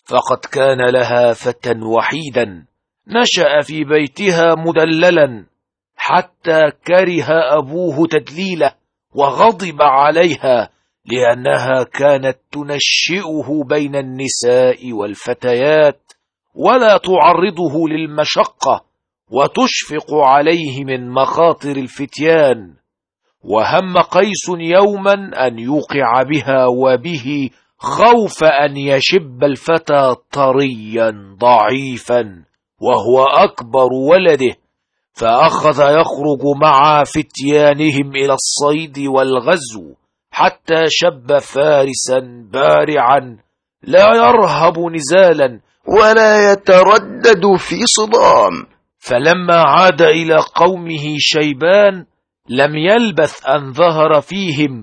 فقد كان لها فتى وحيدا نشأ في بيتها مدللا، حتى كره أبوه تدليله وغضب عليها لأنها كانت تنشئه بين النساء والفتيات ولا تعرضه للمشقة وتشفق عليه من مخاطر الفتيان. وهم قيس يوما أن يوقع بها وبه خوف أن يشب الفتى طريا ضعيفا وهو أكبر ولده، فأخذ يخرج مع فتيانهم إلى الصيد والغزو حتى شب فارسا بارعا لا يرهب نزالا ولا يتردد في صدام. فلما عاد إلى قومه شيبان لم يلبث أن ظهر فيهم